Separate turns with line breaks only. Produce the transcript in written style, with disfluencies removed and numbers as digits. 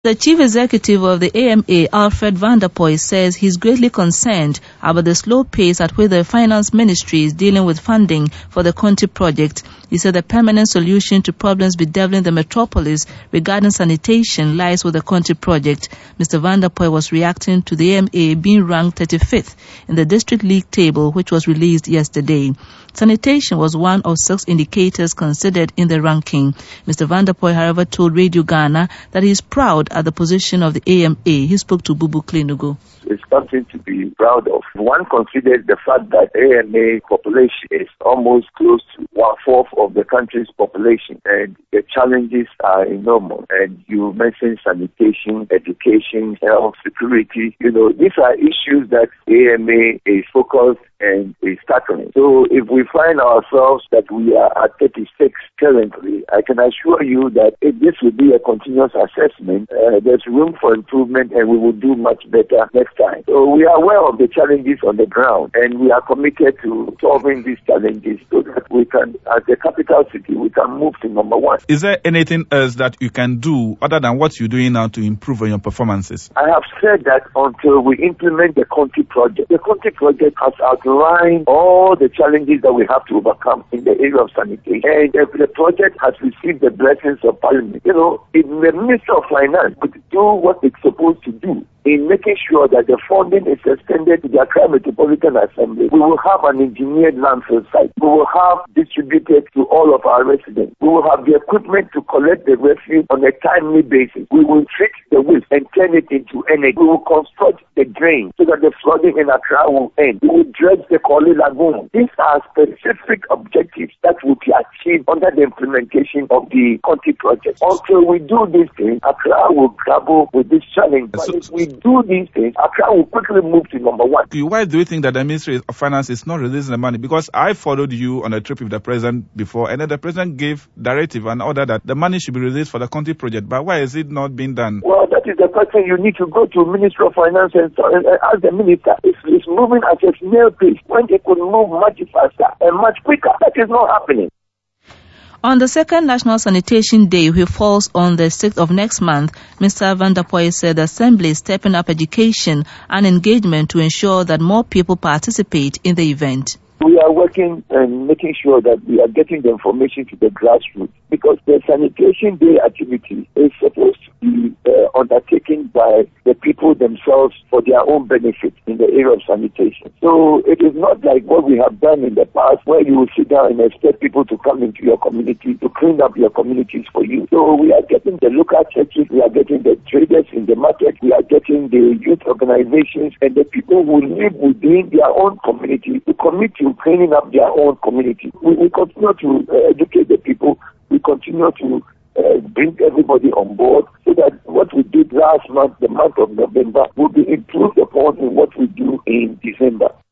The chief executive of the AMA, Alfred van der Poel, says he's greatly concerned about the slow pace at which the finance ministry is dealing with funding for the Conti project. He said the permanent solution to problems bedeviling the metropolis regarding sanitation lies with the Conti project. Mr. van der Poel was reacting to the AMA being ranked 35th in the district league table, which was released yesterday. Sanitation was one of 6 indicators considered in the ranking. Mr. van der Poel, however, told Radio Ghana that he is proud at the position of the AMA. He spoke to Bubu Klinugo.
It's something to be proud of. One considers the fact that AMA population is almost close to 1/4 of the country's population, and the challenges are enormous. And you mentioned sanitation, education, health, security. These are issues that AMA is focused and is tackling. So if we find ourselves that we are at 36 currently, I can assure you that if this will be a continuous assessment, there's room for improvement and we will do much better next time. So we are aware of the challenges on the ground and we are committed to solving these challenges so that we can, as the capital city, we can move to number 1.
Is there anything else that you can do other than what you're doing now to improve on your performances?
I have said that until we implement the Conti project has outlined all the challenges that we have to overcome in the area of sanitation. And if the project has received the blessings of Parliament, if the Minister of Finance could do what it's supposed to do in making sure that the funding is extended to the Accra Metropolitan Assembly, we will have an engineered landfill site. We will have distributed to all of our residents. We will have the equipment to collect the refuse on a timely basis. We will treat the waste and turn it into energy. We will construct the drain so that the flooding in Accra will end. We will dredge the Korle Lagoon. These are specific objectives that will be achieved under the implementation of the Conti project. Until we do these things, Accra will grapple with this challenge. But if we do these things, Accra will quickly move to number 1.
Why do you think that the Ministry of Finance is not releasing the money? Because I followed you on a trip with the President before, and then the President gave directive and order that the money should be released for the Conti project. But why is it not being done?
Well, that is the question you need to go to Ministry of Finance and ask the Minister. It's moving at a snail pace when it could move much faster and much quicker. That is not happening.
On the second National Sanitation Day, which falls on the 6th of next month, Mr. van der Poel said the Assembly is stepping up education and engagement to ensure that more people participate in the event.
We are working and making sure that we are getting the information to the grassroots because the Sanitation Day activity is supposed to be undertaken by the people themselves for their own benefit in the area of sanitation. So it is not like what we have done in the past where you will sit down and expect people to come into your community to clean up your communities for you. So we are getting the local churches, we are getting the traders in the market, we are getting the youth organizations and the people who live within their own community to commit to cleaning up their own community. We continue to educate the people. We continue to bring everybody on board so that what we did last month, the month of November, will be improved upon in what we do in December.